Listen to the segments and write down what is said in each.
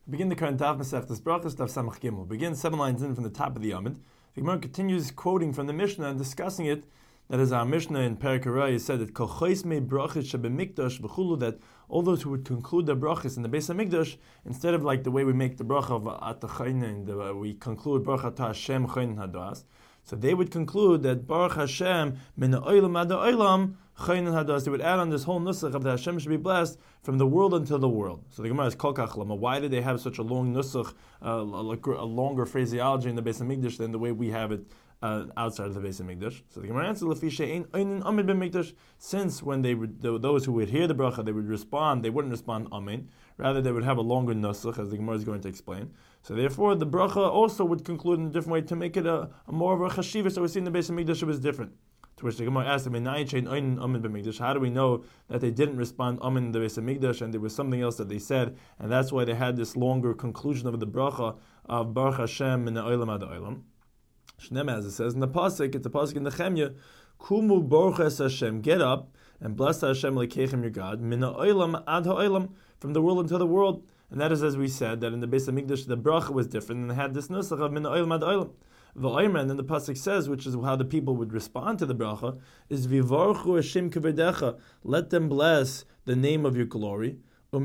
Begin the current Daf Masechtas Brachos Daf Samach Gimel. Begin 7 lines in from the top of the Amud. The Gemara continues quoting from the Mishnah and discussing it. That is, our Mishnah in Perek Harayah said that Kol Chos Mei Brachos Shebemikdash V'chulu, that all those who would conclude their brachos in the Beis Hamikdash, instead of like the way we make the bracha of At Chayin, we conclude Baruch Atah Hashem Chayin Hadas. So they would conclude that Baruch Hashem Min Ha'olam Ad Ha'olam Chayin Hadas. They would add on this whole nusach of that Hashem should be blessed from the world until the world. So the Gemara is Kol Kach Lama. Why did they have such a long nusach, a longer phraseology in the Beis Hamikdash than the way we have it outside of the Beis Hamikdash? So the Gemara answers, Lefi she'ein einin amen b'mikdash. Since when those who would hear the bracha, they would respond. They wouldn't respond amen. Rather, they would have a longer nusach, as the Gemara is going to explain. So therefore, the bracha also would conclude in a different way to make it a more of a chashiva. So we see in the Beis Hamikdash it was different. To which the Gemara asked, how do we know that they didn't respond amen in the Beis Hamikdash and there was something else that they said, and that's why they had this longer conclusion of the bracha of Baruch Hashem min ha'olam ad ha'olam. Shneim, as it says in the pasuk, it's a pasuk in the Nehemiah, Kumu Baruch es Hashem, get up and bless Hashem Lekechem your God, min ha'olam ad ha'olam, from the world until the world. And that is, as we said, that in the Beis Hamikdash the bracha was different and they had this nusach of min ha'olam ad ha'olam. And then the pasuk says, which is how the people would respond to the bracha, is Vivarchu Hashem kevedecha, let them bless the name of your glory, and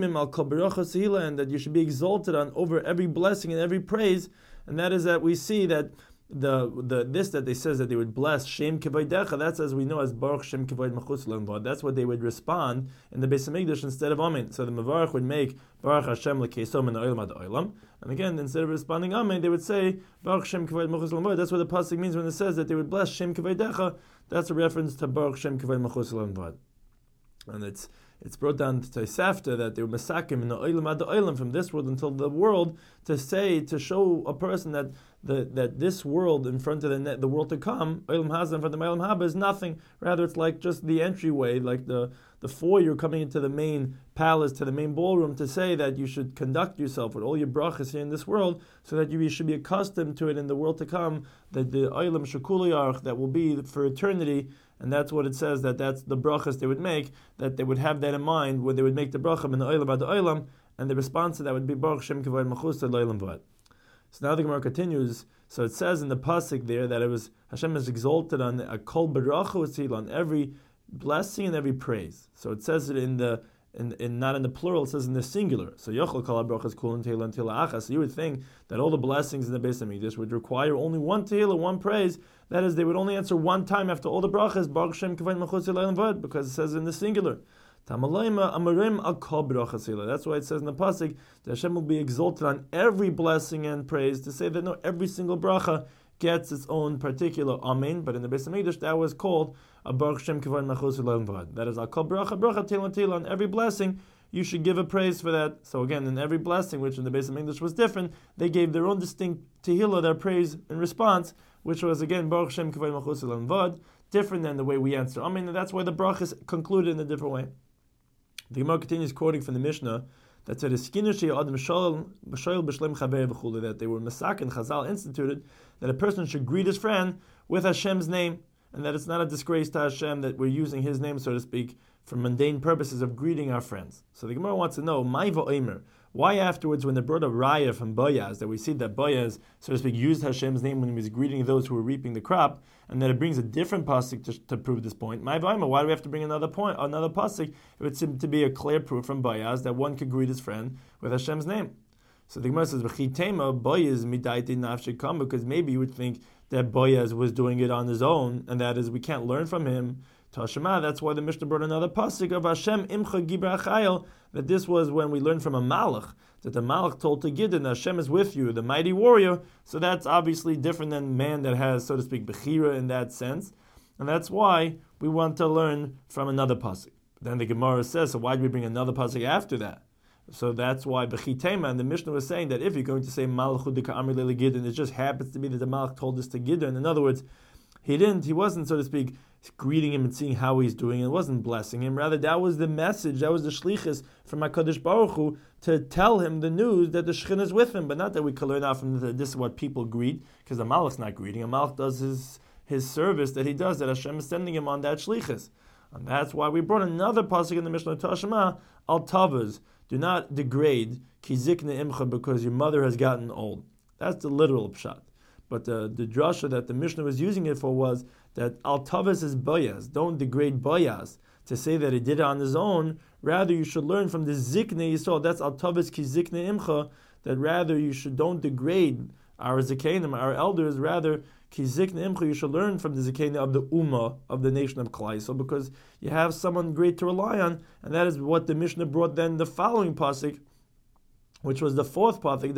that you should be exalted on over every blessing and every praise. And that is that we see that this that they says that they would bless Shem Kevodecha, that's as we know as Baruch Shem Kevod Machus L'Vad. That's what they would respond in the Beis Hamikdash instead of Amen. So the Mavarach would make Baruch Hashem L'Keisom in Olam Ad Olam, and again instead of responding Amen, they would say Baruch Shem Kevod Machus L'Vad. That's what the pasuk means when it says that they would bless Shem Kevodecha. That's a reference to Baruch Shem Kevod Machus L'Vad, and it's brought down to Tosafta that they were masakim in the olam ad olam, from this world until the world, to show a person that this world in front of the world to come, olam hazah in front of olam haba, is nothing. Rather, it's like just the entryway, like the foyer coming into the main palace, to the main ballroom, to say that you should conduct yourself with all your brachas here in this world, so that you should be accustomed to it in the world to come, that the olam shekulayarch, that will be for eternity. And that's what it says, that's the brachas they would make, that they would have that in mind when they would make the bracha in the olam ad olam, and the response to that would be Baruch Shem Kevod Machus L'Olam Vad. So now the Gemara continues. So it says in the pasuk there that it was Hashem is exalted on a kol beracha utzil, on every blessing and every praise. So it says it in not in the plural, it says in the singular. So Yochel kol brachas kulin tehillah and tehillah achas. So you would think that all the blessings in the Beis Hamikdash would require only one tehillah, one praise. That is, they would only answer one time after all the brachas, Baruch Shem Kevod Machus L'Olam Vad, because it says in the singular. That's why it says in the pasuk that Hashem will be exalted on every blessing and praise, to say that no, every single bracha gets its own particular amen. But in the Beis Hamikdash that was called a Baruch Shem Kevod Machus L'Olam Vad. That is al kol bracha tehillah, on every blessing you should give a praise for that. So again, in every blessing, which in the Beis Hamikdash was different, they gave their own distinct tehillah, their praise in response, which was again Baruch Shem Kevod Machus L'Olam Vad, different than the way we answer amen. And that's why the bracha is concluded in a different way. The Gemara continues quoting from the Mishnah that said, that they were masak and Chazal instituted that a person should greet his friend with Hashem's name, and that it's not a disgrace to Hashem that we're using His name, so to speak, for mundane purposes of greeting our friends. So the Gemara wants to know, why afterwards, when they brought a raya from Boaz, that we see that Boaz, so to speak, used Hashem's name when he was greeting those who were reaping the crop, and that it brings a different pasuk to prove this point. Why do we have to bring another pasuk? It would seem to be a clear proof from Boaz that one could greet his friend with Hashem's name. So the Gemara says, Boaz midaiti nafshei kam, because maybe you would think that Boaz was doing it on his own, and that is, we can't learn from him. Tashema, that's why the Mishnah brought another pasuk of Hashem imcha gibra chayil, that this was when we learned from a malach, that the malach told to Gideon, Hashem is with you, the mighty warrior. So that's obviously different than man that has, so to speak, bechira in that sense, and that's why we want to learn from another pasuk. Then the Gemara says, so why do we bring another pasuk after that? So that's why Bechitema, and the Mishnah was saying that if you're going to say Malachud Dika Amri Lele Gideon, it just happens to be that the Malach told this to Gideon. In other words, he wasn't, so to speak, greeting him and seeing how he's doing. It wasn't blessing him. Rather, that was the message, that was the shlichus from HaKadosh Baruch Hu to tell him the news that the Shekhinah is with him. But not that we can learn out from this is what people greet, because the Malach's not greeting. A Malach does his service that he does, that Hashem is sending him on that shlichus. And that's why we brought another pasuk in the Mishnah Tashma, Al Tavaz, do not degrade ki zikne imcha because your mother has gotten old. That's the literal pshat. But the drasha that the Mishnah was using it for was that al tavis is bayaz. Don't degrade bayaz to say that he did it on his own. Rather, you should learn from the zikne yisrael. That's al tavis ki zikne imcha. That rather don't degrade our zikanim, our elders. Rather, ki zikne imcha, you should learn from the zikanim of the ummah, of the nation of Klal Yisrael, because you have someone great to rely on, and that is what the Mishnah brought then the following pasuk, which was the fourth pasuk,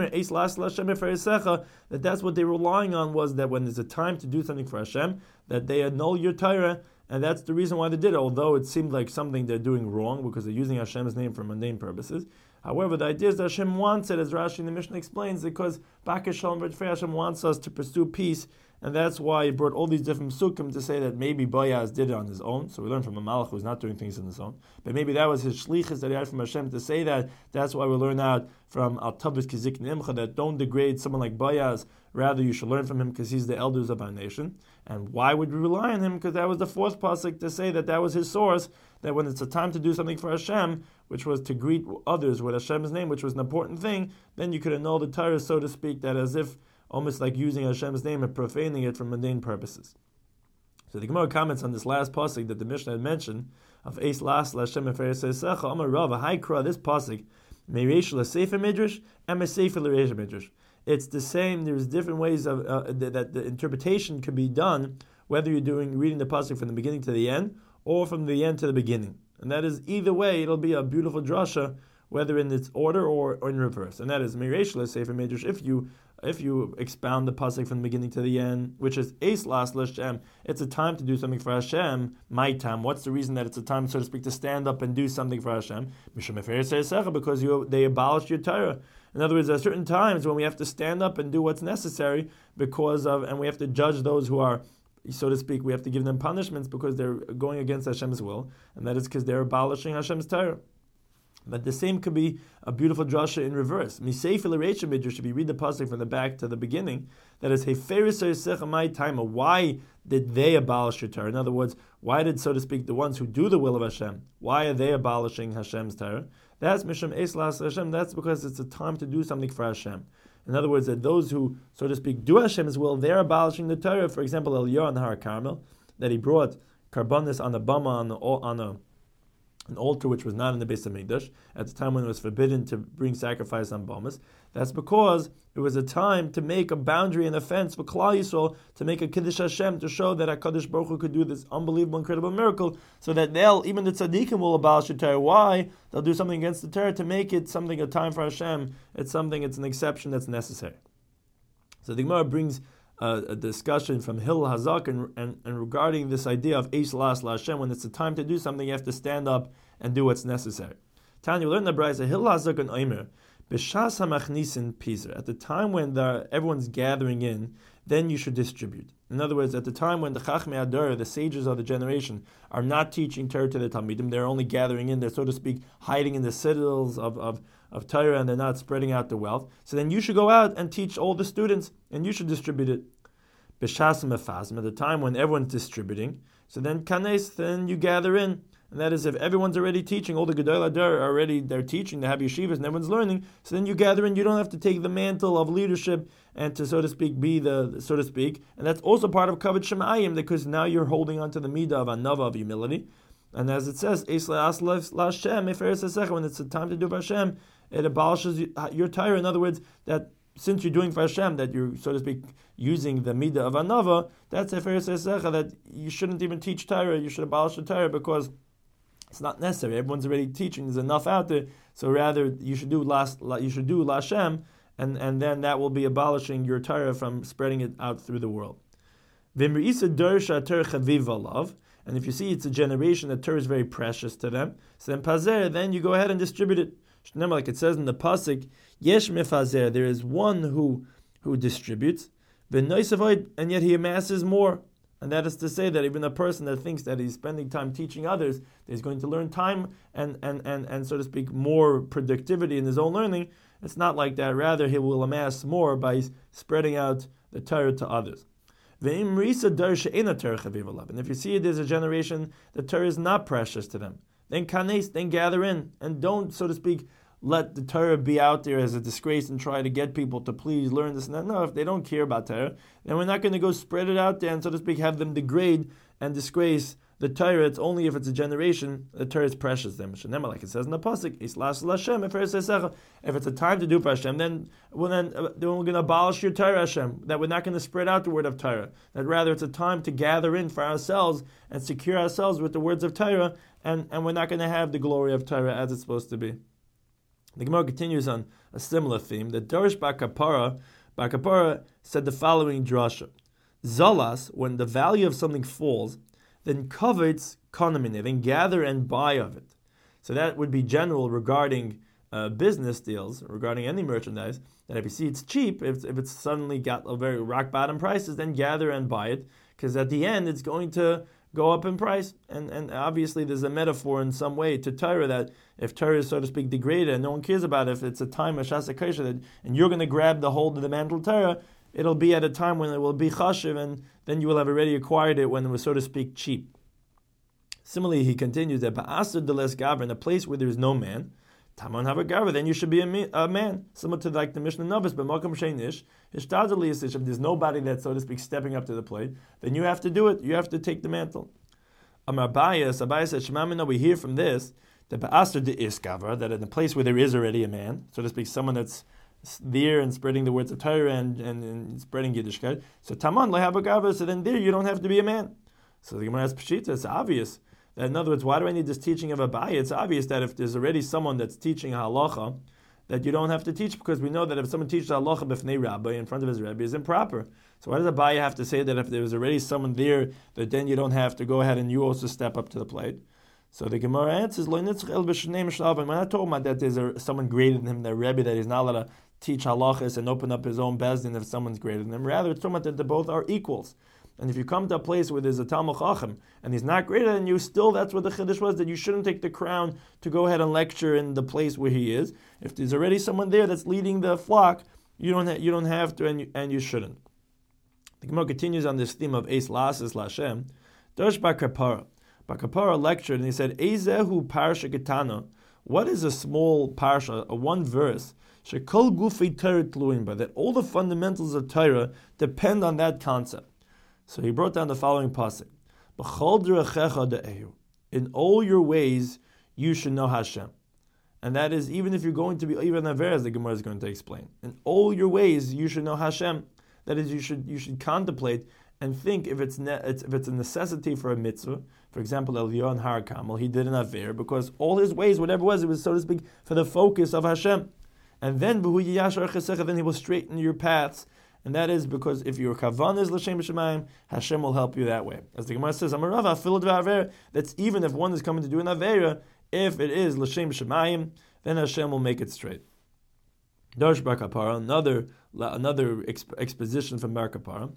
that that's what they were relying on, was that when there's a time to do something for Hashem, that they annul your Torah, and that's the reason why they did it, although it seemed like something they're doing wrong, because they're using Hashem's name for mundane purposes. However, the idea is that Hashem wants it, as Rashi in the Mishnah explains, because Baka Shalom Hashem wants us to pursue peace, and that's why he brought all these different sukkim to say that maybe Boaz did it on his own. So we learn from a Malach who's not doing things on his own. But maybe that was his shlichus that he had from Hashem to say that. That's why we learn out from Al Tavis Kizik Nimcha that don't degrade someone like Boaz. Rather, you should learn from him because he's the elders of our nation. And why would we rely on him? Because that was the fourth pasuk to say that was his source, that when it's a time to do something for Hashem, which was to greet others with Hashem's name, which was an important thing, then you could annul the Torah, so to speak, that as if almost like using Hashem's name and profaning it for mundane purposes. So the Gemara comments on this last pasuk that the Mishnah had mentioned of Eis Las Lashem Eferes Eisecha Amar Rav Haikra. This pasuk Meireish LaSefer Midrash and Mesefer LaReish Midrash. It's the same. There's different ways of that the interpretation could be done, whether you're reading the pasuk from the beginning to the end or from the end to the beginning. And that is either way, it'll be a beautiful drasha, whether in its order or in reverse. And that is Meireish LaSefer Midrash. If you expound the pasuk from the beginning to the end, which is Eis Las Lashem, it's a time to do something for Hashem. My time. What's the reason that it's a time, so to speak, to stand up and do something for Hashem? Because they abolished your Torah. In other words, there are certain times when we have to stand up and do what's necessary and we have to judge those who are, so to speak, we have to give them punishments because they're going against Hashem's will, and that is because they're abolishing Hashem's Torah. But the same could be a beautiful drasha in reverse. Miseifer l'Reish Midrash, if you read the pasuk from the back to the beginning, that is Heferes Eisecha my time. Why did they abolish your Torah? In other words, why did, so to speak, the ones who do the will of Hashem, why are they abolishing Hashem's Torah? That's Mishum Eis Las Hashem. That's because it's a time to do something for Hashem. In other words, that those who, so to speak, do Hashem's will, they're abolishing the Torah. For example, Eliyahu on the Har Carmel, that he brought karbanis on the bama on an altar which was not in the Beis Hamikdash at the time when it was forbidden to bring sacrifice on Bamas. That's because it was a time to make a boundary and a fence for Klal Yisrael, to make a Kiddush Hashem, to show that HaKadosh Baruch Hu could do this unbelievable, incredible miracle, so that even the tzaddikim will abolish the Torah. Why? They'll do something against the Torah to make it something, a time for Hashem. It's an exception that's necessary. So the Gemara brings a discussion from Hillel Hazak and regarding this idea of Eis Las LaHashem, when it's a time to do something, you have to stand up and do what's necessary. Tanya, you learn the Brayso Hillel Hazak and Omer B'shas hamachnisin pizer. At the time when everyone's gathering in, then you should distribute. In other words, at the time when the Chachmei Adar, the sages of the generation, are not teaching Torah to the Talmidim, they're only gathering in, they're, so to speak, hiding in the citadels of Torah, and they're not spreading out the wealth. So then you should go out and teach all the students, and you should distribute it. B'shas mefazim, at the time when everyone's distributing, so then kanes, then you gather in. And that is, if everyone's already teaching, all the Gedolei Adar are already, they're teaching, they have yeshivas, and everyone's learning, so then you gather in, you don't have to take the mantle of leadership and to, so to speak, be the, so to speak. And that's also part of Kavod Shemayim, because now you're holding on to the midah of anava, of humility. And as it says, when it's a time to do for Hashem, it abolishes your Torah. In other words, that since you're doing for Hashem, that you're, so to speak, using the midah of anava, that's Eferes Eisecha, that you shouldn't even teach Torah, you should abolish the Torah, because it's not necessary. Everyone's already teaching. There's enough out there. So rather, you should do Lashem, and then that will be abolishing your Torah from spreading it out through the world. And if you see it's a generation that Torah is very precious to them, so then pazer, then you go ahead and distribute it. Remember, like it says in the pasuk, yesh mefazer, there is one who distributes, and yet he amasses more. And that is to say that even a person that thinks that he's spending time teaching others, that he's going to learn time and so to speak, more productivity in his own learning, it's not like that. Rather, he will amass more by spreading out the Torah to others. And if you see there's a generation, the Torah is not precious to them. then kanes, then gather in, and don't, so to speak, let the Torah be out there as a disgrace and try to get people to please learn this and that. No, if they don't care about Torah, then we're not going to go spread it out there and, so to speak, have them degrade and disgrace the Torah. It's only if it's a generation, the Torah is precious to them. Like it says in the pasuk, if it's a time to do for Hashem, then we're going to abolish your Torah, Hashem. That we're not going to spread out the word of Torah. That rather it's a time to gather in for ourselves and secure ourselves with the words of Torah, and we're not going to have the glory of Torah as it's supposed to be. The Gemara continues on a similar theme. The Darish Bar Kapara said the following drasha: Zalas, when the value of something falls, then covetz konomine, then gather and buy of it. So that would be general regarding business deals, regarding any merchandise, that if you see it's cheap, if it's suddenly got a very rock bottom prices, then gather and buy it, because at the end it's going to go up in price. And obviously there's a metaphor in some way to Torah that if Torah is, so to speak, degraded and no one cares about it, if it's a time of Shas HaKosher and you're going to grab the hold of the mantle of Torah, it'll be at a time when it will be chashiv, and then you will have already acquired it when it was, so to speak, cheap. Similarly, he continues that ba'asr deles gaver, in a place where there is no man, tamon have a gaver, then you should be a man. Similar to like the Mishnah Novis, but makam sheinish, hishtadli isish, if there's nobody that's, so to speak, stepping up to the plate, then you have to do it. You have to take the mantle. Amar Abaye said, Shemamina, we hear from this, that ba'asr de is gaver, that in a place where there is already a man, so to speak, someone that's there and spreading the words of Torah and spreading Yiddishkeit. So Taman lehabagava. So then there you don't have to be a man. So the Gemara has Peshita. It's obvious that, in other words, why do I need this teaching of Abaye? It's obvious that if there's already someone that's teaching halacha, that you don't have to teach, because we know that if someone teaches halacha b'fnei rabbi, in front of his rabbi, is improper. So why does Abaye have to say that if there was already someone there, that then you don't have to go ahead and you also step up to the plate? So the Gemara answers, we're not talking about that there's someone greater than him, the Rebbe, that he's not allowed to teach halachas and open up his own bezdin if someone's greater than him. Rather, it's talking about that they both are equals. And if you come to a place where there's a Talmud Chacham and he's not greater than you, still that's what the Chiddush was, that you shouldn't take the crown to go ahead and lecture in the place where he is. If there's already someone there that's leading the flock, you don't have to, and you shouldn't. The Gemara continues on this theme of Eis Lasis Lashem. Darsh Bar Kapara. Bar Kapara lectured and he said, Eizehu Parsha Ketana. What is a small parsha, a one verse? Shekol Gufei Torah Tluim, that all the fundamentals of Torah depend on that concept. So he brought down the following pasuk: B'chol derechecha de'ehu. In all your ways you should know Hashem, and that is even if you're going to be even aver, as the Gemara is going to explain. In all your ways you should know Hashem. That is, you should contemplate and think if it's a necessity for a mitzvah. For example, Eliyahu Har Kamel, he did an aver because all his ways, whatever it was, so to speak, for the focus of Hashem. And then then he will straighten your paths. And that is because if your kavan is l'shem b'shemayim, Hashem will help you that way. As the Gemara says, that's even if one is coming to do an avera, if it is l'shem b'shemayim, then Hashem will make it straight. Darsh Bar Kapara, another exposition from Bar Kapara.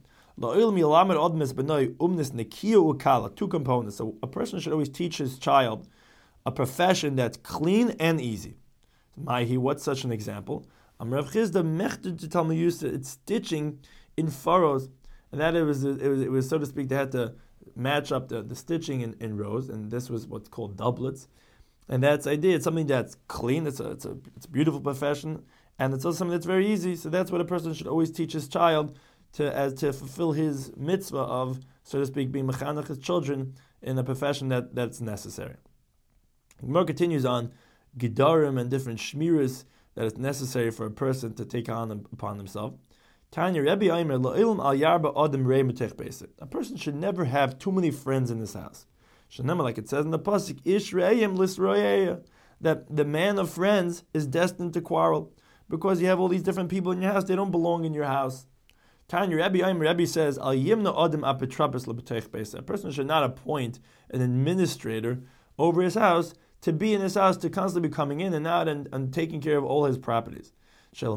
Two components. So a person should always teach his child a profession that's clean and easy. What's such an example? Rav Chizda mechted to Talmud Yusuf, it's stitching in furrows, and that it was so to speak, they had to match up the stitching in rows, and this was what's called doublets, and that's idea. It's something that's clean. It's a beautiful profession, and it's also something that's very easy. So that's what a person should always teach his child to fulfill his mitzvah of, so to speak, being mechanech his children in a profession that's necessary. Gemara continues on Gedarim and different shmiras that is necessary for a person to take on upon himself. Tanya Rebbe Aimer La'ilam al Yarba Adam Rei Metech Basic. A person should never have too many friends in his house. Shanema, like it says in the pasuk, Ish Re'ayim Lisroyeya, that the man of friends is destined to quarrel because you have all these different people in your house. They don't belong in your house. Tanya Rebbe Aimer Rebbe says Al Yimna Adam Apetrapis Lebetech Basic. A person should not appoint an administrator over his house to be in his house, to constantly be coming in and out and taking care of all his properties. Because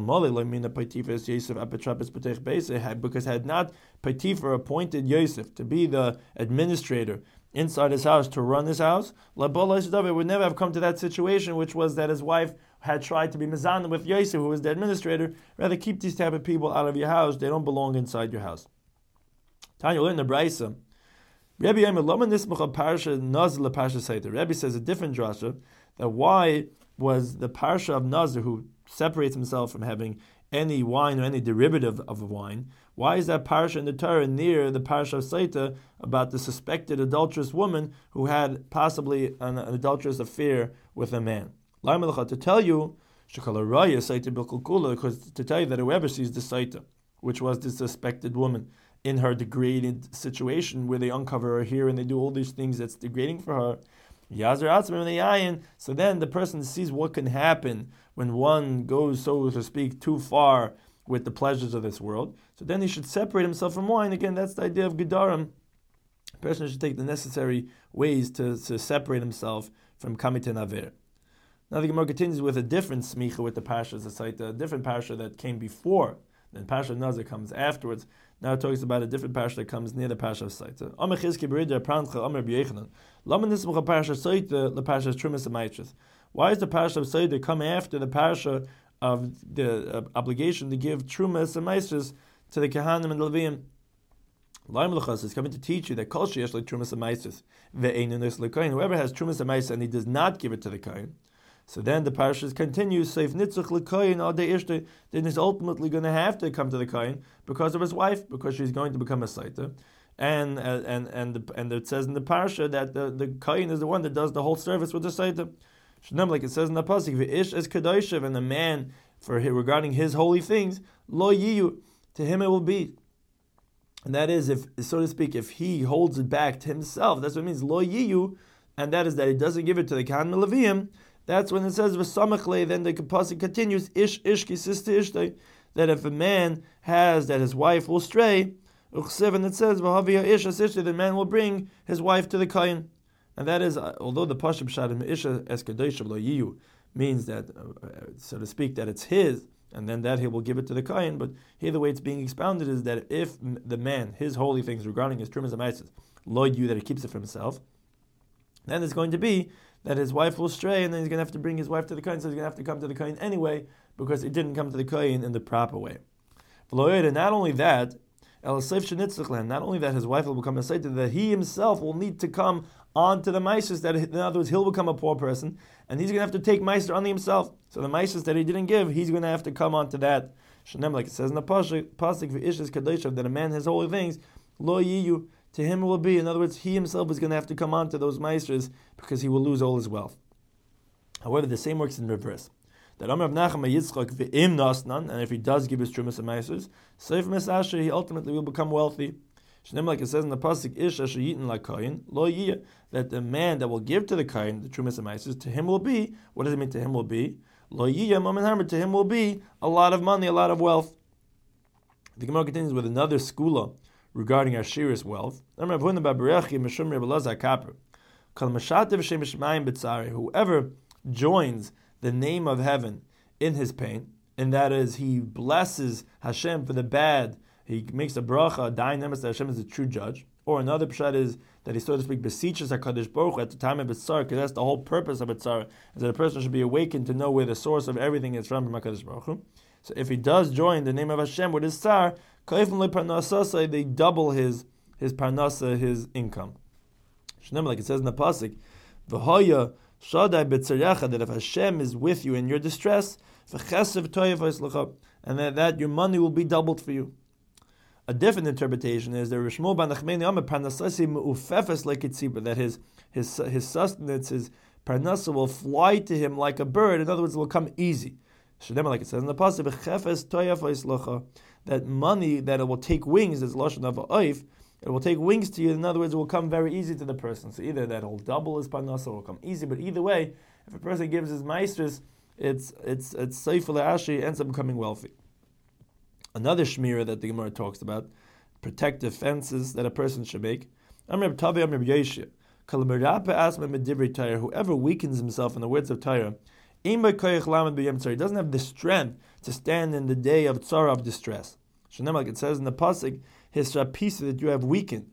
had not Potiphar appointed Yosef to be the administrator inside his house, to run his house, it would never have come to that situation, which was that his wife had tried to be mizan with Yosef, who was the administrator. Rather, keep these type of people out of your house. They don't belong inside your house. Tanya, learn the Braisa Rabbi says a different drasha, that why was the parsha of Nazir, who separates himself from having any wine or any derivative of wine, why is that parsha in the Torah near the parsha of Saita about the suspected adulterous woman who had possibly an adulterous affair with a man? To tell you, because to tell you that whoever sees the Saita, which was the suspected woman, in her degraded situation where they uncover her here and they do all these things that's degrading for her, so then the person sees what can happen when one goes, so to speak, too far with the pleasures of this world. So then he should separate himself from wine. Again, that's the idea of Gedarim. A person should take the necessary ways to separate himself from Kamiten Aver. Now the Gemara continues with a different smicha with the Parsha Zasaita, a different Parsha that came before. Then Parsha Nazir comes afterwards. Now it talks about a different Parsha that comes near the Parsha of Saita. Why does the Parsha of Saita come after the Parsha of the obligation to give Trumas and Maestras to the Kehanim and the Leviim? Is coming to teach you that Kol Sheyesh like Trumas and Maestras ve'einu l'kohen. Whoever has Trumas and Maestras and he does not give it to the Kohen, so then the parashas continues, Seif Nitzach L'Koyin Al Dei Ishte, then he's ultimately going to have to come to the Koyin because of his wife, because she's going to become a Saita. And it says in the parasha that the Koyin is the one that does the whole service with the Saita. Like it says in the Pasuk, V'ish es Kedoshev, and the man, regarding his holy things, Lo Yiyu, to him it will be. And that is, if, so to speak, if he holds it back to himself, that's what it means, Lo Yiyu, and that is that he doesn't give it to the Kohen Leviim. That's when it says v'samachle. Then the pasuk continues ish kisista ishtay, that if a man has that his wife will stray, and it says v'havia ish asishta, the man will bring his wife to the kohen, and that is although the pasuk shadim isha eskadosh lo yiyu means that so to speak that it's his, and then that he will give it to the kohen. But here the way it's being expounded is that if the man his holy things regarding his trumas and ma'asos lo yiyu, that he keeps it for himself, then it's going to be that his wife will stray, and then he's going to have to bring his wife to the Kohen, so he's going to have to come to the Kohen anyway, because he didn't come to the Kohen in the proper way. And not only that, not only that his wife will become a Saita, that he himself will need to come onto the Meisus, that in other words, he'll become a poor person, and he's going to have to take Meister on himself. So the Meisus that he didn't give, he's going to have to come onto that. Like it says in the Pasuk, that a man has holy things, Lo Yiyu, to him it will be. In other words, he himself is going to have to come on to those meisters because he will lose all his wealth. However, the same works in reverse. That Amar Nachman Yitzchak ve'im nasnan, and if he does give his trumas and meisters, seif mesasher, he ultimately will become wealthy. Like it says in the pasuk, ish asher yitin la'koyin lo yiyah, that the man that will give to the kohen the trumas and meisters, to him will be. What does it mean? To him will be lo yiyah mamen harmer. To him will be a lot of money, a lot of wealth. The Gemara continues with another skula regarding Ashiris wealth. Whoever joins the name of heaven in his pain, and that is he blesses Hashem for the bad, he makes a bracha, dying nemes that Hashem is the true judge. Or another pshat is that he, so to speak, beseeches HaKadosh Baruch Hu at the time of B'tzar, because that's the whole purpose of B'tzar, is that a person should be awakened to know where the source of everything is from HaKadosh Baruch Hu. So if he does join the name of Hashem with his tsar, they double his parnasa, his income. Like it says in the pasuk, "V'hoya shadai b'tzarecha," that if Hashem is with you in your distress, v'chesev toyev, and that your money will be doubled for you. A different interpretation is that Rishmo ben Nachmeni Amar parnasasi me'ufefes like itziba, that his sustenance, his parnasa will fly to him like a bird. In other words, it will come easy. Like it says in the pasuk, "V'chefes toyev," that money, that it will take wings, is lashon of oif. It will take wings to you. In other words, it will come very easy to the person. So either that will double his parnasa, or will come easy. But either way, if a person gives his meisters, it's seifel ashi, ends up becoming wealthy. Another shmira that the Gemara talks about, protective fences that a person should make. Whoever weakens himself in the words of Torah, he doesn't have the strength to stand in the day of tzara, of distress. Like it says in the pasuk, his rapisa, that you have weakened.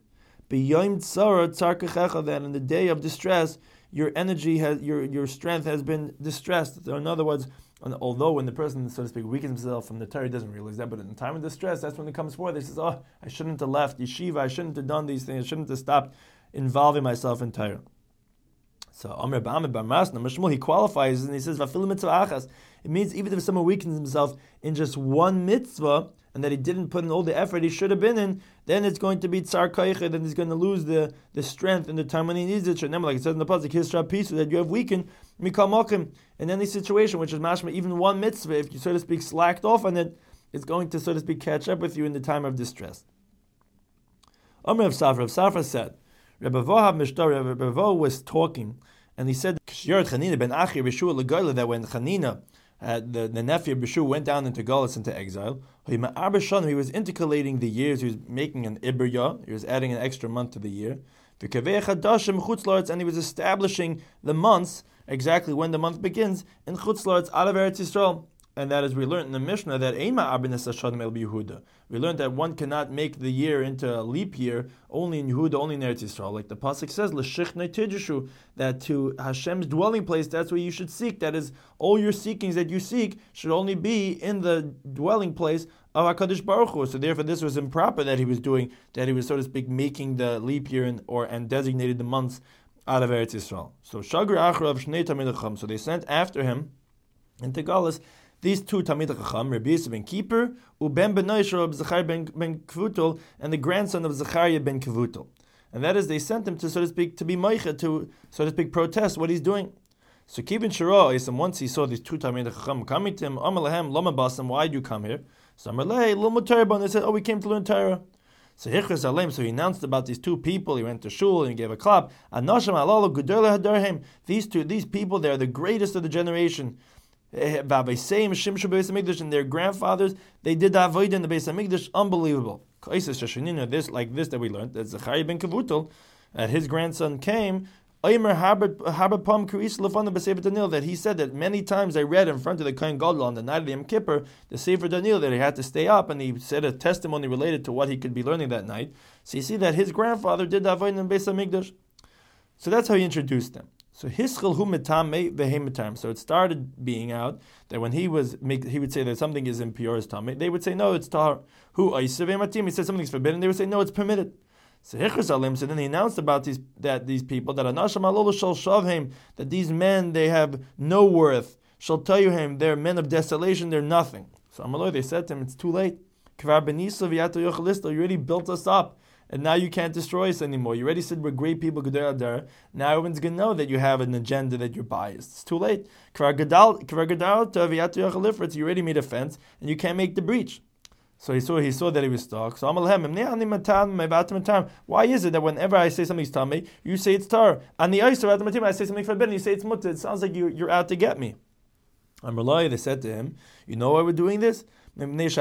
That in the day of distress, your energy has, your strength has been distressed. So in other words, And although when the person, so to speak, weakens himself from the Torah, he doesn't realize that, but in the time of distress, that's when it comes forth. He says, oh, I shouldn't have left yeshiva, I shouldn't have done these things, I shouldn't have stopped involving myself in Torah. So Amr Ba'amid Bar Masna, Mashmul, he qualifies and he says, Vafilu mitzvah achas. It means even if someone weakens himself in just one mitzvah, and that he didn't put in all the effort he should have been in, then it's going to be tsar kaiche, then he's going to lose the strength in the time when he needs it. Like it says in the pasuk, Hisra piece that you have weakened, mikal mokim, in any situation, which is mashma, even one mitzvah, if you, so to speak, slacked off on it, it's going to, so to speak, catch up with you in the time of distress. Amr of Safra said, Rebbe Vohav was talking, and he said, that when Chanina, the nephew of Bishu, went down into Galus, into exile, he was intercalating the years, he was making an Ibrya, he was adding an extra month to the year, and he was establishing the months, exactly when the month begins, in Chutz La'aretz out of Eretz Yisrael. And that is, we learned in the Mishnah that we learned that one cannot make the year into a leap year only in Yehuda, only in Eretz Yisrael. Like the pasuk says, that to Hashem's dwelling place, that's where you should seek. That is, all your seekings that you seek should only be in the dwelling place of HaKadosh Baruch Hu. So therefore, this was improper that he was doing, that he was, so to speak, making the leap year and designated the months out of Eretz Yisrael. So Shagri Achrav Shnei Talmidei Chacham. So they sent after him into Galus these two Talmidei Chacham, Rabbi Yosef ben Kippur, uben benoy Reb Zechariah ben Kvutel, and the grandson of Zechariah ben Kvutel. And that is, they sent him to, so to speak, to be meicha, to, so to speak, protest what he's doing. So Kibin Shira, once he saw these two Talmidei Chacham coming to him, Amar lahem, lama basam, why do you come here? So Amar lei, lomud Torah, and they said, oh, we came to learn Torah. So Hichras Alem, so he announced about these two people. He went to shul and he gave a clap. Anasham alalo gudol hadarhem. These people, they are the greatest of the generation. And their grandfathers, they did the avodah in the Beis Hamikdash, unbelievable. This that we learned, that Zechariah ben Kvutel, that his grandson came, that he said that many times I read in front of the Kohen Gadol on the night of the Yom Kippur, the Sefer Daniel, that he had to stay up, and he said a testimony related to what he could be learning that night. So you see that his grandfather did the avodah in the Beis Hamikdash. So that's how he introduced them. So Hischel hu metame vehemetam. So it started being out that when he would say that something is impure as tame, they would say no, it's tahar. Hu oisev ematim. He said something's forbidden. They would say no, it's permitted. So Hichras Alim. So then he announced about these people that anasham alolu shal shavhem, that these men, they have no worth. Shall tell you him, they're men of desolation. They're nothing. So Amaloi, they said to him, it's too late. Kvar benisa v'yato yochalisto. You already built us up. And now you can't destroy us anymore. You already said we're great people, now everyone's going to know that you have an agenda, that you're biased. It's too late. You already made a fence, and you can't make the breach. So he saw that he was stuck. So why is it that whenever I say something's tummy, you say it's tar? On the ice, I say something forbidden, you say it's mutter. It sounds like you're out to get me. They said to him, you know why we're doing this? Because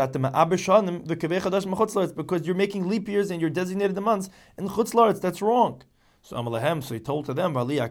you're making leap years and you're designated the months in Chutz La'aretz. That's wrong. So he told to them, but the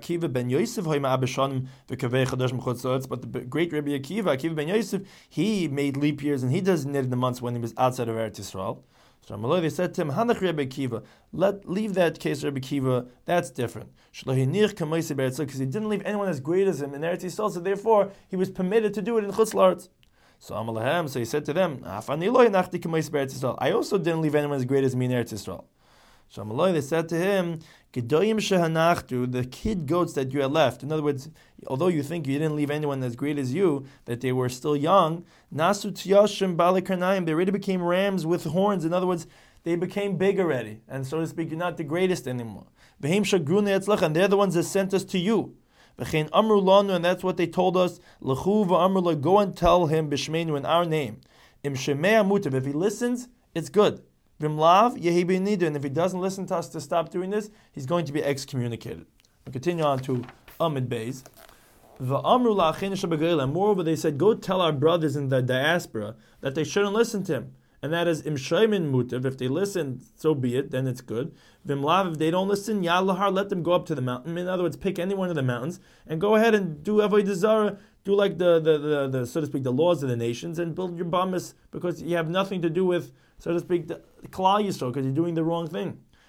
great Rabbi Akiva ben Yosef, he made leap years and he designated the months when he was outside of Eretz Yisrael. So they said to him, Hanach Rabbi Akiva, leave that case, Rabbi Akiva, that's different. Because he didn't leave anyone as great as him in Eretz Yisrael, so therefore he was permitted to do it in Chutz La'aretz. So he said to them, I also didn't leave anyone as great as me in Eretz Yisrael. So they said to him, the kid goats that you had left, in other words, although you think you didn't leave anyone as great as you, that they were still young, they already became rams with horns. In other words, they became big already, and so to speak, you're not the greatest anymore. And they're the ones that sent us to you. And that's what they told us. Go and tell him b'shmeinu, in our name. If he listens, it's good. And if he doesn't listen to us to stop doing this, he's going to be excommunicated. We'll continue on to Amid Beis. And moreover, they said, go tell our brothers in the diaspora that they shouldn't listen to him. And that is imshaymin mutav. If they listen, so be it, then it's good. Vimlav, if they don't listen, yalahar, let them go up to the mountain. In other words, pick any one of the mountains and go ahead and do avodah zarah, do like the so to speak, the laws of the nations, and build your bamis, because you have nothing to do with, so to speak, the Klal Yisrael, because you're doing the wrong thing.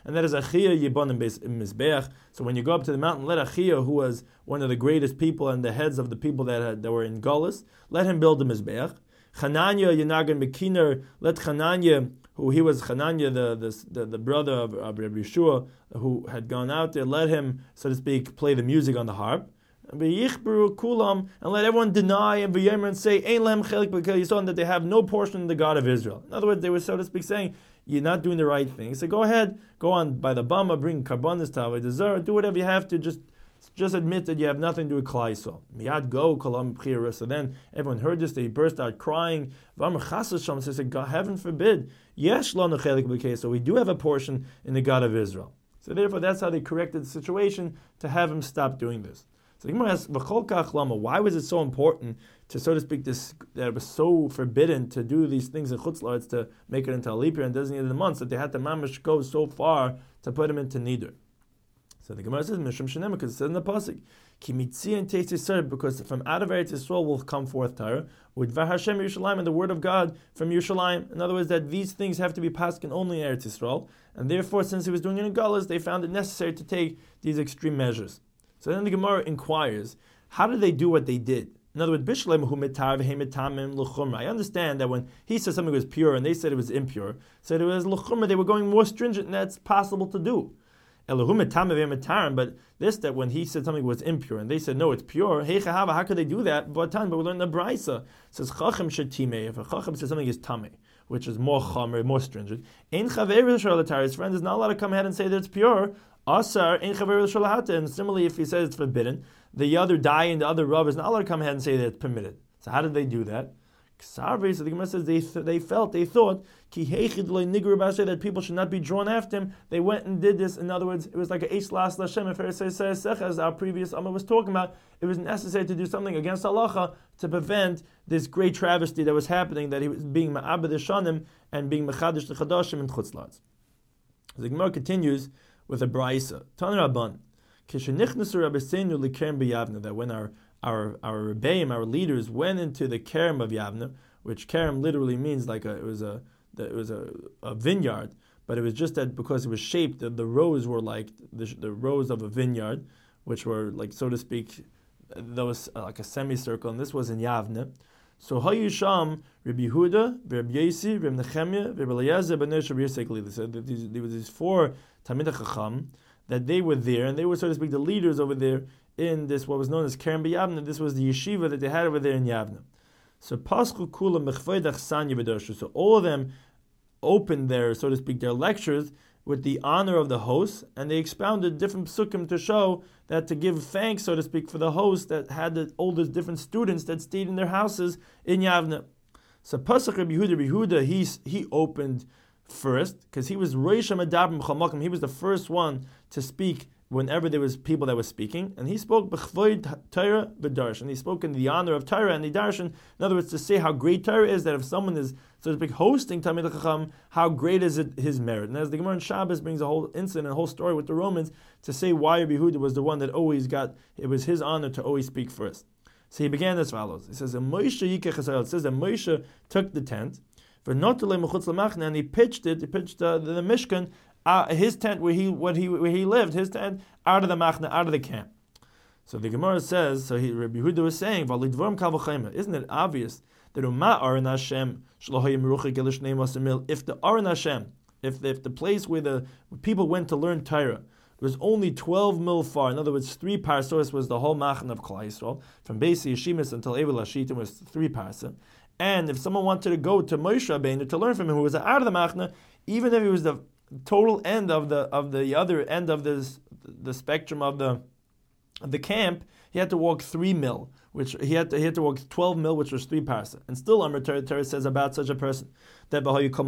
and that is Achia Yibonim Mizbeach. So when you go up to the mountain, let Achia, who was one of the greatest people and the heads of the people that were in Galus, let him build the Mizbeach. Chananya Yenagan Mekiner, let Chananya, who he was Chananya, the brother of Rabbi Yeshua, who had gone out there, let him, so to speak, play the music on the harp. And let everyone deny and say, Ein lehem chelik, because you saw that they have no portion in the God of Israel. In other words, they were, so to speak, saying, you're not doing the right thing. So go ahead, go on by the Bama, bring karbanis, tavei dezara, do whatever you have to, just admit that you have nothing to do with Klal Yisrael. Miyad go kolam b'chira. So then everyone heard this, they burst out crying. V'amar chasas sham, says, God, heaven forbid, yesh lanu chelik b'kei, so we do have a portion in the God of Israel. So therefore, that's how they corrected the situation, to have him stop doing this. So the Gemara asks, v'chol kach lama, why was it so important to, so to speak, that it was so forbidden to do these things in Chutz La'aretz, to make it into a leap year and designated the months, that they had to mamash go so far to put him into Nidr. So the Gemara says, Mishum Shenem, because it says in the pasuk, Ki mitzi and teis Yisrael, because from out of Eretz Yisrael will come forth Torah, Udvar Hashem Yerushalayim, and the word of God from Yerushalayim. In other words, that these things have to be paskin only in Eretz Yisrael, and therefore, since he was doing it in Galus, they found it necessary to take these extreme measures. So then the Gemara inquires, how did they do what they did? In other words, Bishlem hu mitar v'hem mitamim l'chumra. I understand that when he said something was pure and they said it was impure, said it was l'chumra, they were going more stringent, and that's possible to do. But this, that when he said something was impure and they said no, it's pure, how could they do that? But we learn the Braisa. It says Chacham shetime. If a Chacham says something is tame, which is more chamer, more stringent, his friend is not allowed to come ahead and say that it's pure. Asar ein chaver l'shalahata. And similarly, if he says it's forbidden, the other dai and the other Rav is not allowed to come ahead and say that it's permitted. So how did they do that? So the Gemara says they thought that people should not be drawn after him. They went and did this. In other words, it was like a Eis Las Lashem, as our previous Amma was talking about. It was necessary to do something against halacha to prevent this great travesty that was happening, that he was being ma'abed Shanim and being mechadish the chadashim in Chutz La'aretz. The Gemara continues with a brayso. Tan Rabban, Kishenichnasu Rabbeinu likerem b'Yavna, that when our Rebbeim, our leaders, went into the Kerem of Yavna, which Kerem literally means like it was a vineyard, but it was just that because it was shaped, the rows were like the rows of a vineyard, which were like, so to speak, that was like a semicircle, and this was in Yavna. So Hayusham, Rabbi Yehuda, Rabbi Yesi, Rabbi Nechemia, Rabbi Eliezer, Rabbi Ner, Rabbi Yisrael. They said that there were these four Talmidei Chacham, that they were there, and they were, so to speak, the leaders over there in this, what was known as Kerem b'Yavna. This was the yeshiva that they had over there in Yavna. So Paschu Kula Mechvoidach Sanya B'Darshu. So all of them opened their, so to speak, their lectures with the honor of the host, and they expounded different psukim to show that, to give thanks, so to speak, for the host that had all those different students that stayed in their houses in Yavna. So Pasach Rabbi Yehuda, he opened first, because he was Rosh Hamadabrim B'chol Makom. He was the first one to speak whenever there was people that were speaking, and he spoke b'chvoid Torah b'darshan. He spoke in the honor of Torah and the darshan. In other words, to say how great Torah is, that if someone is, so to speak, hosting Talmidei Chacham, how great is it his merit. And as the Gemara in Shabbos brings a whole incident, a whole story with the Romans, to say why Rabbi Yehuda was the one that always got, it was his honor to always speak first. So he began as follows. He says, it says that Moshe took the tent, and he pitched the Mishkan, his tent where he lived, his tent out of the machna, out of the camp. So the Gemara says, Rabbi Yehuda was saying, isn't it obvious that if the Aron Hashem, if the place where the people went to learn Torah was only 12 mil far, in other words, 3 parsos was the whole machna of Klal Yisrael, from Beis Yeshimis until Evel Hashitim was 3 parsa. And if someone wanted to go to Moshe Rabbeinu to learn from him, who was out of the machna, even if he was the total end of the other end of the spectrum of the camp, he had to walk 3 mil, which he had to walk 12 mil, which was 3 parsa. And still, Amr Torah says about such a person that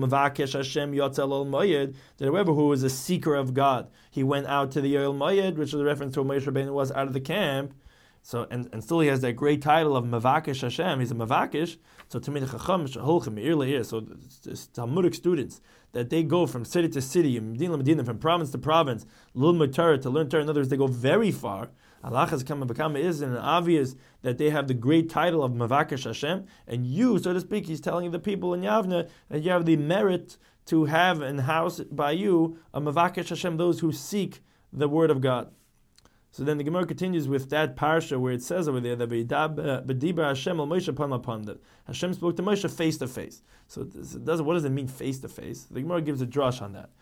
whoever who was a seeker of God, he went out to the Yoel Moyed, which is a reference to Moshe Rabbeinu was out of the camp. So and still he has that great title of Mavakish Hashem. He's a Mavakish. So Tamid Chacham Holchem Meir Leir. So it's Talmudic students that they go from city to city, Medina, from province to province, Lilmud Torah to learn Torah. In other words, they go very far. Halachas Kama B'Kama is and obvious that they have the great title of Mavakish Hashem, and you, so to speak, he's telling the people in Yavne that you have the merit to have and house by you a Mavakish Hashem, those who seek the word of God. So then the Gemara continues with that parsha where it says over there that B'dibar Hashem al Moshe upon that Hashem spoke to Moshe face to face. So what does it mean face to face? The Gemara gives a drush on that.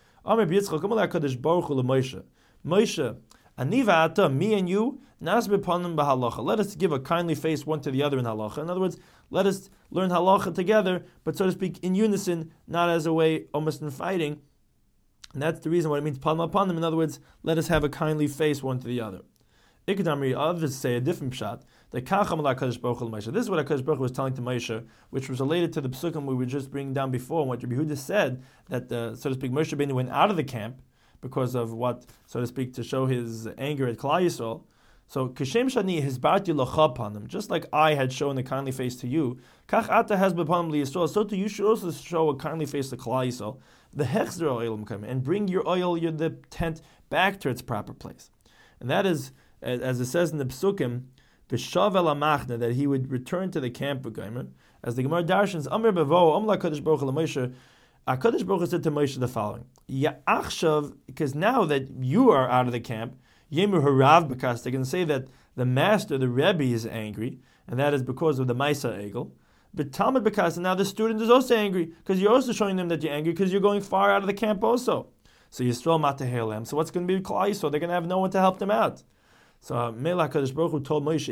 Moshe, Aniva ata, me and you, nasbe panim b'halacha. Let us give a kindly face one to the other in halacha. In other words, let us learn halacha together, but so to speak in unison, not as a way almost in fighting. And that's the reason what it means panim panim. In other words, let us have a kindly face one to the other. Ikadamri, others say a different pshat. The kacham ala Kadosh Baruch Hu Moshe. This is what Kadosh Baruch Hu was telling to Moshe, which was related to the psukim we were just bringing down before. And what Rabbi Yehuda said that so to speak, Moshe Rabbeinu went out of the camp because of what, so to speak, to show his anger at Klal Yisrael. So, Kishem Shani hisbarti locha panim, just like I had shown a kindly face to you, kach ata has bepanim liyisrael, so too you should also show a kindly face to Klal Yisrael. The hechzer oil come and bring your oil, the tent, back to its proper place. And that is, as it says in the Psukim, v'shav el amachna, that he would return to the camp b'gaimer. As the Gemara darshans, Amr bevo, Amla Kadosh Baruch Hu Moshe, HaKadosh Baruch Hu said to Moshe the following: Ya'achshav, because now that you are out of the camp, Yemu Harav, because they can say that the master, the Rebbe, is angry, and that is because of the Maisa Egel. But Talmud, because now the student is also angry, because you're also showing them that you're angry, because you're going far out of the camp also. So Yisrael Matahilem. So what's going to be Klal Yisrael? They're going to have no one to help them out. So Melech HaKadosh Baruch Hu told Moshe,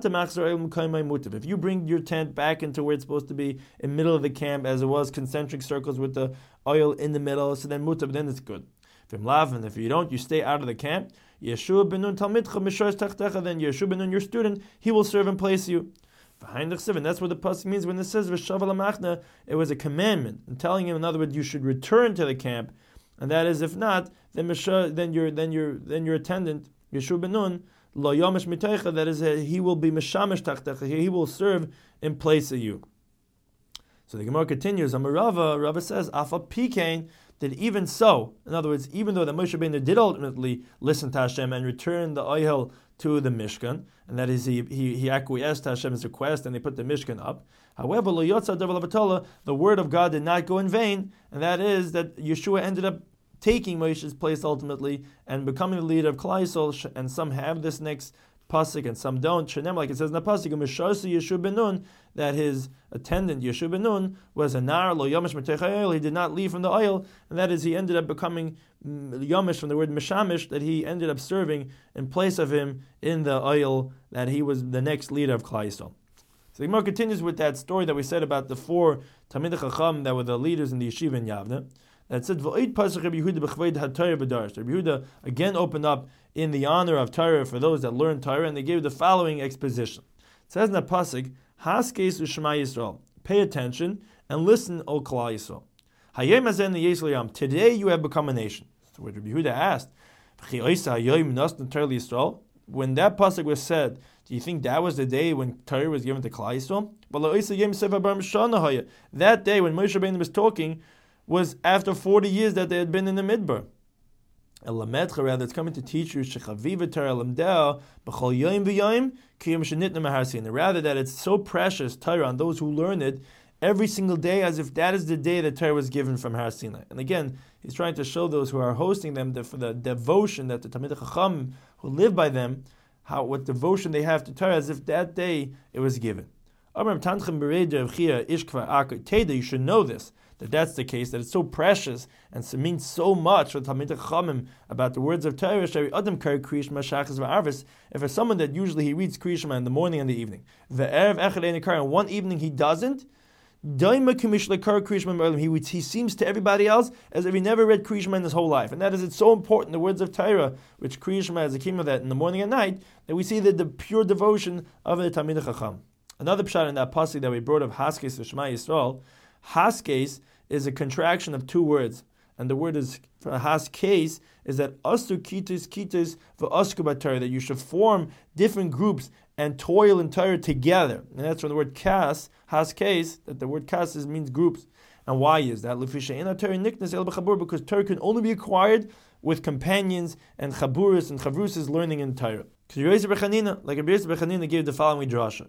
if you bring your tent back into where it's supposed to be, in the middle of the camp, as it was, concentric circles with the oil in the middle, so then mutab, then it's good. And if you don't, you stay out of the camp. Yeshua ben Nun talmidcha mishar tachtecha, then Yeshua ben Nun, your student, he will serve and place you. And that's what the pasuk means when it says v'shav al machna. It was a commandment, and telling him, in other words, you should return to the camp, and that is, if not, then your attendant Yeshua ben Nun, lo yomish mitaycha, that is, he will be mishamish tachtecha, he will serve in place of you. So the Gemara continues. Rava says, Afa Pikain, that even so, in other words, even though the Moshe Rabbeinu did ultimately listen to Hashem and return the oil to the Mishkan, and that is he acquiesced to Hashem's request and they put the Mishkan up. However, the word of God did not go in vain, and that is that Yeshua ended up taking Moshe's place ultimately and becoming the leader of Klal Yisrael, and some have this next pasuk and some don't. Shenem, like it says in the pasuk, Yeshua ben Nun, that his attendant Yeshua ben Nun was a nar lo yomish mitaycha. He did not leave from the oil, and that is, he ended up becoming yomish from the word mishamish, that he ended up serving in place of him in the oil, that he was the next leader of Klal Yisrael. So the Gemara continues with that story that we said about the 4 Talmidei Chacham that were the leaders in the yeshiva in Yavne. That said, V'oid pasuk Rabbi Yehuda b'chved ha-Torah b'darish. Rabbi Yehuda again opened up in the honor of Torah for those that learn Torah, and they gave the following exposition. It says in the pasuk, Haskes u'Shema Yisrael. Pay attention and listen, O Klal Yisrael. Hayem hazen yisrael yam. Today you have become a nation. So what Rabbi Yehuda asked, when that pasuk was said, do you think that was the day when Torah was given to Klal Yisrael? That day when Moshe Rabbeinu was talking was after 40 years that they had been in the Midbar. Rather, it's coming to teach you rather that it's so precious, Torah, on those who learn it every single day, as if that is the day that Torah was given from Har Sinai. And again, he's trying to show those who are hosting them for the devotion that the Talmidei Chacham who live by them, what devotion they have to Torah, as if that day it was given. You should know this, that's the case, that it's so precious and it means so much for Talmidei Chachamim about the words of Torah. If it's someone that usually he reads Kriya Shema in the morning and the evening, and one evening he doesn't, he seems to everybody else as if he never read Kriya Shema in his whole life. And that is, it's so important, the words of Torah, which Kriya Shema is a key of that in the morning and night, that we see the pure devotion of the Talmidei Chacham. Another pshat in that pasuk that we brought of Haskes Shema Yisrael, Haskes is a contraction of 2 words, and the word is for Haskes is that asu kitus v'asku b'Torah, that you should form different groups and toil in Torah together. And that's from the word kas, has case, that the word kas means groups. And why is that? Because Torah can only be acquired with companions and chaburis and chavrusis learning in Torah. Like Rabbi Yosef Bechanina gave the following drasha.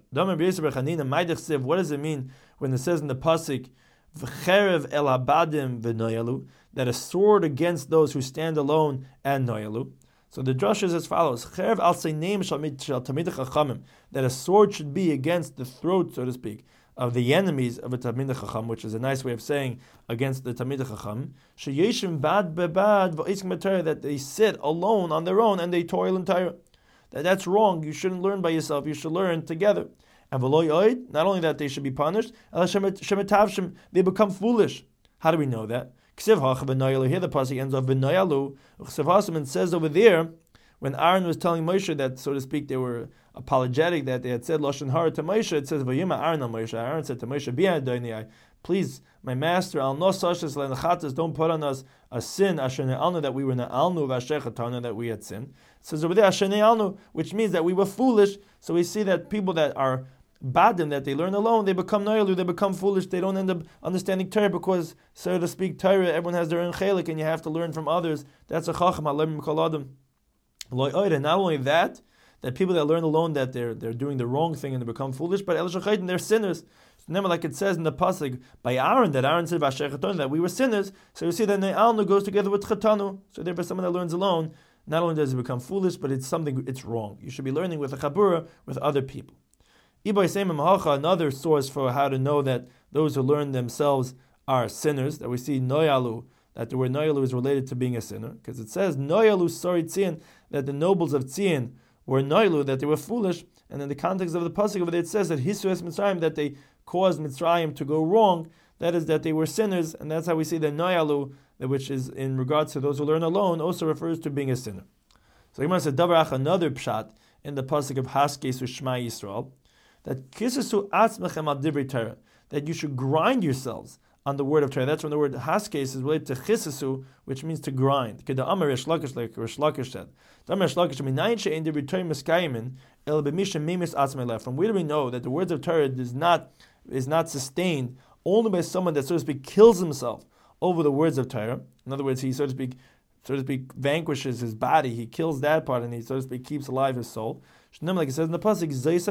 What does it mean when it says in the pasuk, "V'cherev el abadim v'noyalu," that a sword against those who stand alone and noyalu? So the drasha is as follows: "Cherev al seineim shal tamid chachamim," that a sword should be against the throat, so to speak, of the enemies of a Talmid Chacham, which is a nice way of saying against the Talmid Chacham, sheyeshim bad bebad v'iskim b'Torah, that they sit alone on their own and they toil in Torah. That's wrong. You shouldn't learn by yourself. You should learn together. And v'lo yoid, not only that they should be punished, they become foolish. How do we know that? Ksiv hach v'noyalu. Here the pasuk ends off v'noyalu. Ksiv hasim, and says over there, when Aaron was telling Moshe that, so to speak, they were apologetic that they had said Lashon Hara to Moshe, it says, Vayima Aaron al Moshe. Aaron said to Moshe, Bi Adonai, please, my master, al nos sashas le'nechatas, don't put on us a sin, asher ne'alnu, that we were ne'alnu, v'ashechatana, that we had sinned. It says over there, asher ne'alnu, which means that we were foolish. So we see that people that are badim, that they learn alone, they become noyalu, they become foolish, they don't end up understanding Torah, because, so to speak, Torah, everyone has their own chelik, and you have to learn from others. That's a chacham, alim kol adam. And not only that people that learn alone that they're doing the wrong thing and they become foolish, but they're sinners. So like it says in the pasuk by Aaron, that Aaron said that we were sinners. So you see that Ne'alnu goes together with Chatanu. So therefore someone that learns alone, not only does he become foolish, but it's wrong. You should be learning with a chabura, with other people. Another source for how to know that those who learn themselves are sinners, that we see Noyalu, that the word Noyalu is related to being a sinner, because it says Noyalu Sori Tzion, that the nobles of Tzion were Noilu, that they were foolish, and in the context of the pasuk over there it says that Hisu es Mitzrayim, that they caused Mitzrayim to go wrong, that is that they were sinners, and that's how we see the Noilu, which is in regards to those who learn alone, also refers to being a sinner. So Gemara said Davarach, another pshat in the pasuk of Haskesu Shema Yisrael, that Kisasu Atzmechem al Divrei Torah, that you should grind yourselves on the word of Torah. That's when the word haskes is related to chisasu, which means to grind. Keda Amar Rish Lakish, like Rish Lakish said. From where do we know that the words of Torah is not sustained only by someone that, so to speak, kills himself over the words of Torah? In other words, he, so to speak, vanquishes his body, he kills that part, and he, so to speak, keeps alive his soul. Like it says in the pasuk,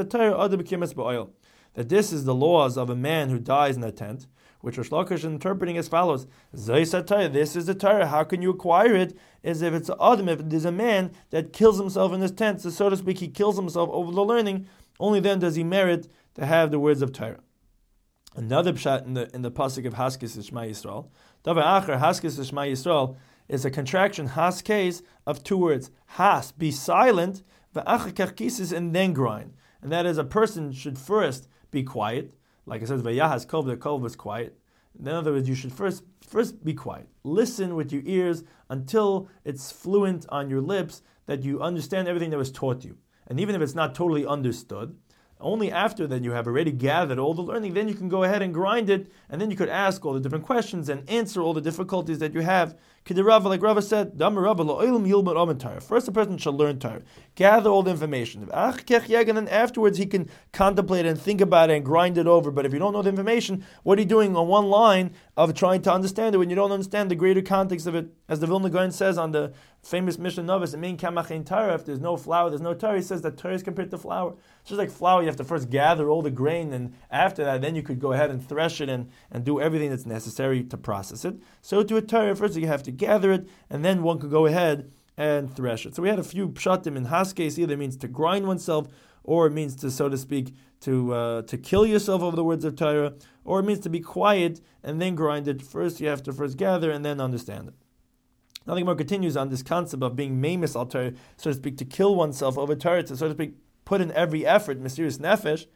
that this is the laws of a man who dies in a tent, which Rish Lakish is interpreting as follows: this is the Torah. How can you acquire it? As if it's Adam, if there's a man that kills himself in his tent, so to speak, he kills himself over the learning. Only then does he merit to have the words of Torah. Another pshat in the pasuk of Haskes Shema Yisrael. Davar acher Haskes Shema Yisrael is a contraction haskes of two words: has, be silent, v'acher karkisis, and then grind. And that is, a person should first be quiet. Like it says, Vayahas Kov, the Kov was quiet. In other words, you should first be quiet. Listen with your ears until it's fluent on your lips, that you understand everything that was taught you. And even if it's not totally understood, only after that you have already gathered all the learning, then you can go ahead and grind it, and then you could ask all the different questions and answer all the difficulties that you have. Like Rava said, first a person shall learn Torah, gather all the information, and then afterwards he can contemplate and think about it and grind it over. But if you don't know the information, what are you doing on one line of trying to understand it when you don't understand the greater context of it? As the Vilna Gaon says on the famous Mishnah Novis, it means kamach ein Torah. If there's no flour, there's no Torah. He says that Torah is compared to flour. It's just like flour, you have to first gather all the grain, and after that, then you could go ahead and thresh it and do everything that's necessary to process it. So to a Torah, first you have to gather it, and then one could go ahead and thresh it. So we had a few pshatim in Haskes. Either means to grind oneself, or it means to, so to speak, to kill yourself over the words of Torah, or it means to be quiet and then grind it. First you have to first gather and then understand it. Nothing more continues on this concept of being memes al Torah, so to speak, to kill oneself over Torah, to, so to speak, put in every effort, mysterious nefesh.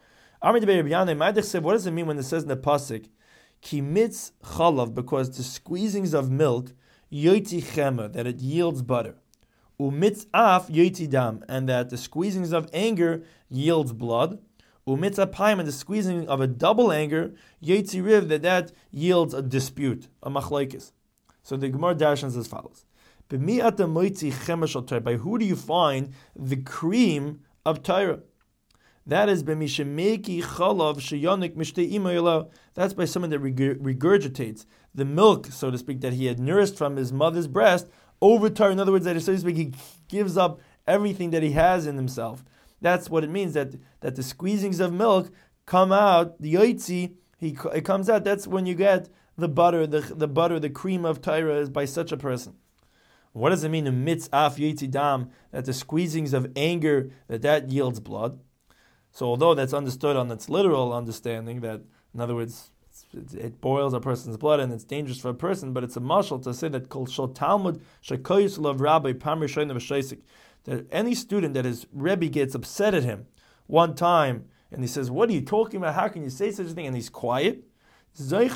What does it mean when it says in the pasuk, ki mitz chalav, because the squeezings of milk, yoti chema, that it yields butter, umitz af yoti dam, and that the squeezings of anger yields blood, umitz apayim, and the squeezing of a double anger, yoti riv, that yields a dispute, a machlokes. So the Gemara darshans as follows: by who do you find the cream of Torah? That is b'mishemeki chalav sheyonik mishtei imo. That's by someone that regurgitates the milk, so to speak, that he had nourished from his mother's breast over Torah. In other words, that so to speak, he gives up everything that he has in himself. That's what it means, that the squeezings of milk come out, the yoitzi, it comes out. That's when you get the butter, the cream of Torah is by such a person. What does it mean, mitzaf yoitzi dam, that the squeezings of anger, that yields blood? So although that's understood on its literal understanding, that in other words, it boils a person's blood and it's dangerous for a person, but it's a mashal to say that kol shel talmud shekoyis lov rabbi pam rishonim v'sheisik, that any student that his Rebbe gets upset at him one time and he says, "What are you talking about? How can you say such a thing?" and he's quiet, such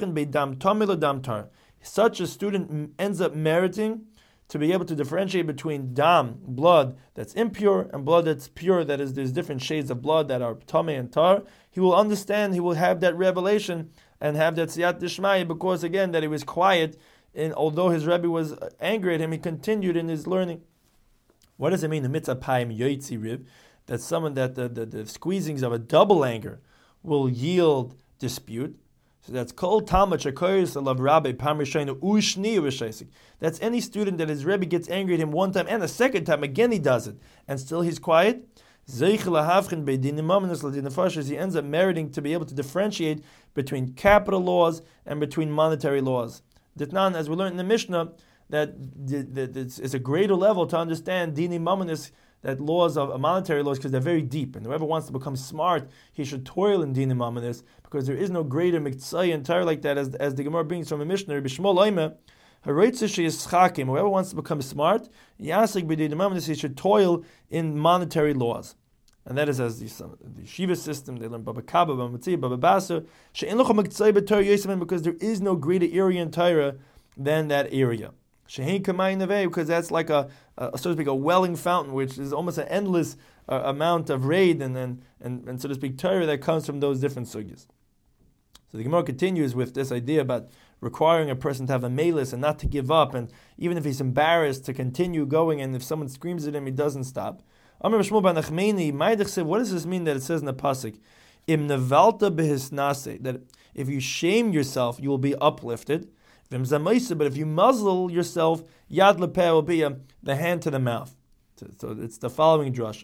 a student ends up meriting to be able to differentiate between dam, blood that's impure, and blood that's pure. That is, there's different shades of blood that are tameh and tar. He will understand, he will have that revelation and have that siyat dishmaya, because again, that he was quiet, and although his Rebbe was angry at him, he continued in his learning. What does it mean, the mitzvah paim yoitzi rib? That someone that the squeezings of a double anger will yield dispute. So that's kol talmud shekoyis alav rabbi pam rishayna ushni v'sheisik. That's any student that his Rebbe gets angry at him one time and the second time again he does it, and still he's quiet. He ends up meriting to be able to differentiate between capital laws and between monetary laws. Ditnan, as we learned in the Mishnah, that it's a greater level to understand dini mamanis, that laws of monetary laws, because they're very deep, and whoever wants to become smart, he should toil in dini mamanis, because there is no greater miktzai and Torah like that, as the Gemara brings from a Mishnah, B'Shmol Oime, whoever wants to become smart, yasik b'dini mamanis, he should toil in monetary laws. And that is as the Shiva system, they learn Baba Kaba, Baba Matzia, Baba Basar, because there is no greater area in Torah than that area. Because that's like a so to speak, a welling fountain, which is almost an endless amount of raid and so to speak Torah that comes from those different sugyas. So the Gemara continues with this idea about requiring a person to have a melis and not to give up, and even if he's embarrassed, to continue going, and if someone screams at him, he doesn't stop. What does this mean that it says in the pasuk, Im nevalta behisnase, that if you shame yourself, you will be uplifted. But if you muzzle yourself, yad lepeh will be the hand to the mouth. So it's the following drasha.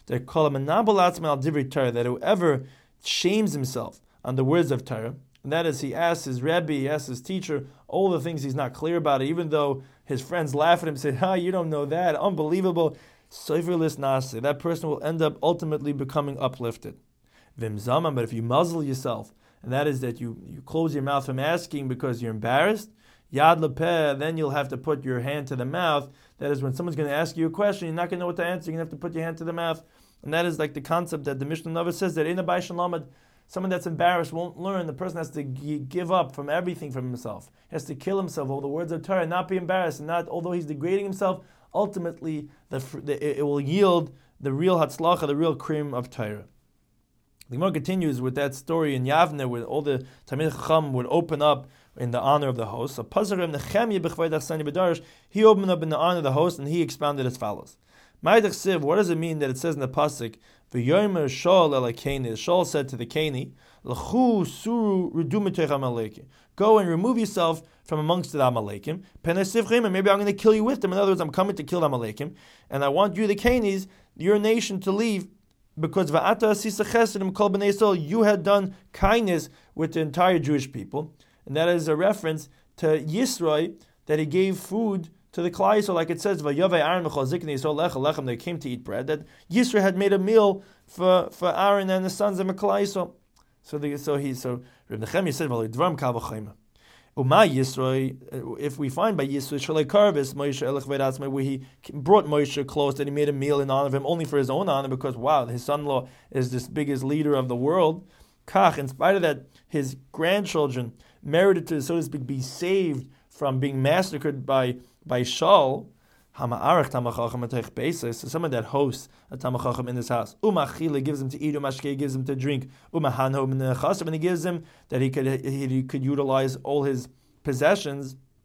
That whoever shames himself on the words of Torah, and that is, he asks his Rebbe, he asks his teacher, all the things he's not clear about, even though his friends laugh at him and say, you don't know that, unbelievable. Soiferless nase, that person will end up ultimately becoming uplifted. Vimzama, but if you muzzle yourself, and that is that you close your mouth from asking because you're embarrassed, yad lepeh, then you'll have to put your hand to the mouth. That is, when someone's going to ask you a question, you're not going to know what to answer, you're going to have to put your hand to the mouth. And that is like the concept that the Mishnah Nava says, that in a Baishan Lamed, someone that's embarrassed won't learn. The person has to give up from everything from himself. He has to kill himself, all the words of Torah, not be embarrassed, and not, although he's degrading himself, ultimately it will yield the real hatzlacha, the real cream of Torah. The Gemara continues with that story in Yavne, where all the Talmidei Chacham would open up in the honor of the host. So he opened up in the honor of the host, and he expounded as follows. What does it mean that it says in the pasuk, "V'yomer Shaul el Keni"? Shaul said to the Keni, "L'chu suru redumitech Amalekim. Go and remove yourself from amongst the Amalekim. Penesivchim, and maybe I'm going to kill you with them. In other words, I'm coming to kill the Amalekim, and I want you, the Kenis, your nation, to leave." Because va'ata asisa chesedim kol b'nei Yisrael, you had done kindness with the entire Jewish people, and that is a reference to Yisro, that he gave food to the Klal Yisrael, like it says, "Vayavei Aaron v'chol ziknei Yisrael lechem lechem." They came to eat bread. That Yisro had made a meal for Aaron and the sons of Klal Yisrael. So Reb Nechemia said, "Well, dvarim kal v'chayma." Uma Yisro, if we find by Yisro Shalei Karvis Moshe Elech Vedatzma, where he brought Moshe close, that he made a meal in honor of him, only for his own honor, because wow, his son-in-law is this biggest leader of the world. Kach, in spite of that, his grandchildren merited to, so to speak, be saved from being massacred by Shaul. Hama'arach tamachacham atech beises, so someone that hosts a tamachacham in his house. Umachile gives him to eat, umashke gives him to drink, umahanho b'nechasav, and he gives him that he could utilize all his possessions.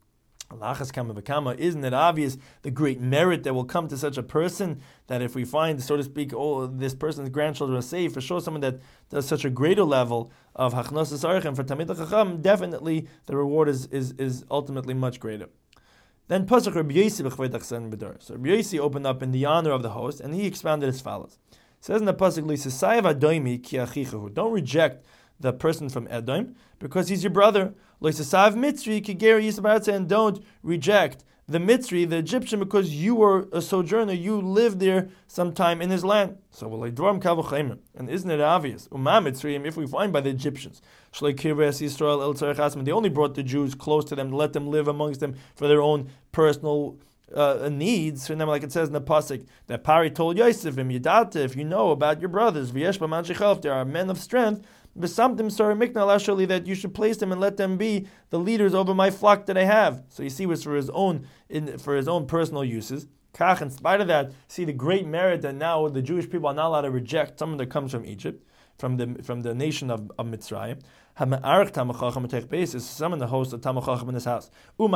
Isn't it obvious the great merit that will come to such a person, that if we find, so to speak, this person's grandchildren are safe, for sure someone that does such a greater level of hachnosas arichem for Talmid Chacham, definitely the reward is ultimately much greater. Then Pasuk Rabbi Yosi b'chvei Dachsan b'dor. So Rabbi Yosi opened up in the honor of the host, and he expounded as follows. It says in the Pasuk, L'Yisasayev Adoimi ki achichahu. Don't reject the person from Edom, because he's your brother. L'Yisasayev Mitzri ki geri Yisrael, and don't reject the Mitzri, the Egyptian, because you were a sojourner, you lived there sometime in his land. So, and isn't it obvious? If we find by the Egyptians, they only brought the Jews close to them, to let them live amongst them for their own personal needs. And then, like it says in the pasuk, that Pari told Yosef, if you know about your brothers, there are men of strength, that you should place them and let them be the leaders over my flock that I have. So you see, it was for his own personal uses. Kach, in spite of that, see the great merit that now the Jewish people are not allowed to reject someone that comes from Egypt, from the nation of Mitzrayim. Summon the host of Talmid Chacham in his house,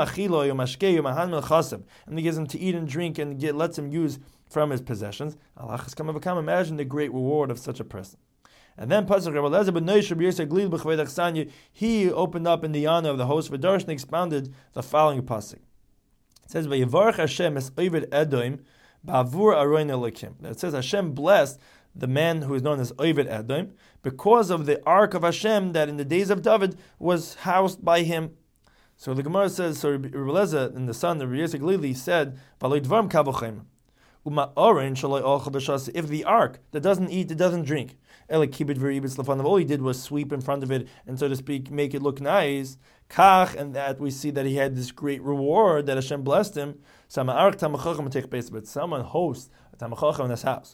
and he gives him to eat and drink and lets him use from his possessions. Imagine the great reward of such a person. And then Pasuk Rabbi Eliezer ben Noshir b'Yosef Glil b'chvei Dachsanya, he opened up in the honor of the host V'darsh and expounded the following pasuk. It says, "Vayivarach Hashem es Oved Edom ba'avur aroin Elokim." It says Hashem blessed the man who is known as Oved Edom because of the ark of Hashem that in the days of David was housed by him. So the Gemara says, so Rabbi Eliezer and the son of Rabbi Yosef Glili said, "V'aloi dvarim kavochem." If the ark that doesn't eat, it doesn't drink, all he did was sweep in front of it and, so to speak, make it look nice, and that we see that he had this great reward that Hashem blessed him. But someone hosts a Talmid Chacham in his house.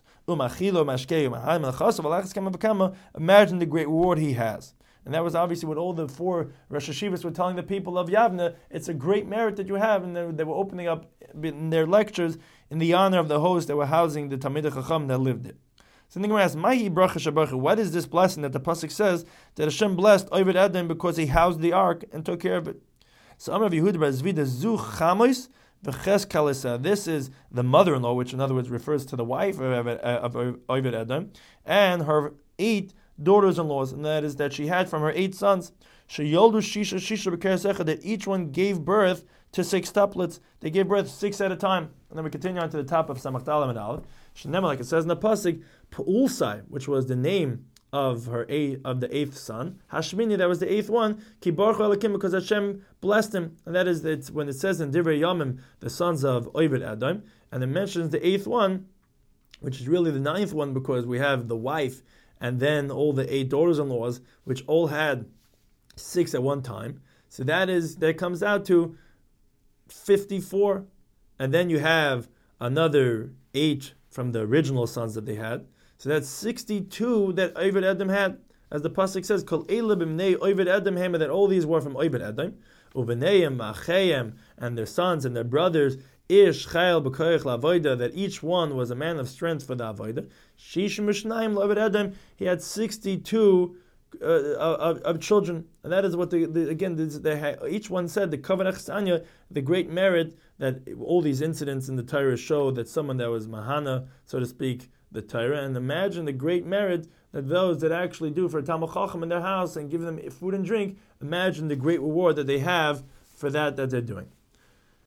Imagine the great reward he has. And that was obviously what all the four Rosh Hashivas were telling the people of Yavne. It's a great merit that you have, and they were opening up in their lectures in the honor of the host that were housing the Talmid Chacham that lived there. So the Gemara asks, Mahi bracha shabacha, what is this blessing that the pasuk says that Hashem blessed Oved Edom because he housed the ark and took care of it? So Amar Yehuda bar Zvi zu chamois v'ches kalisa. This is the mother-in-law, which in other words refers to the wife of Oved Edom, and her 8 daughters-in-laws, and that is that she had from her 8 sons. Sheyoldu shisha b'keresecha, that each one gave birth to 6 tuplets. They gave birth 6 at a time. And then we continue on to the top of Samach Dalet and Aleph. Shenema, like it says in the pasuk, Pa'ulsai, which was the name of the 8th son. Hashmini, that was the 8th one. Ki baruch Elokim, because Hashem blessed him. And that is when it says in Divrei Yamim, the sons of Oved Edom, and it mentions the 8th one, which is really the 9th one, because we have the wife and then all the 8 daughters-in-laws, which all had 6 at one time. So that comes out to 54. And then you have another 8 from the original sons that they had. So that's 62 that Oved Edom had. As the pasuk says, Kol eila b'mnei Oved Edom hema, that all these were from Oved Edom. Uveneim, Achayim, and their sons and their brothers, Ish, Chayil, B'koyach, La'avoida, that each one was a man of strength for the Avoida. Shish Mishnayim, Oved Edom, he had 62 of children. And that is what each one said, the Kavanah Chesanya, the great merit that all these incidents in the Torah show that someone that was Mahana, so to speak, the Torah, and imagine the great merit that those that actually do for Talmid Chacham in their house and give them food and drink, imagine the great reward that they have for that they're doing.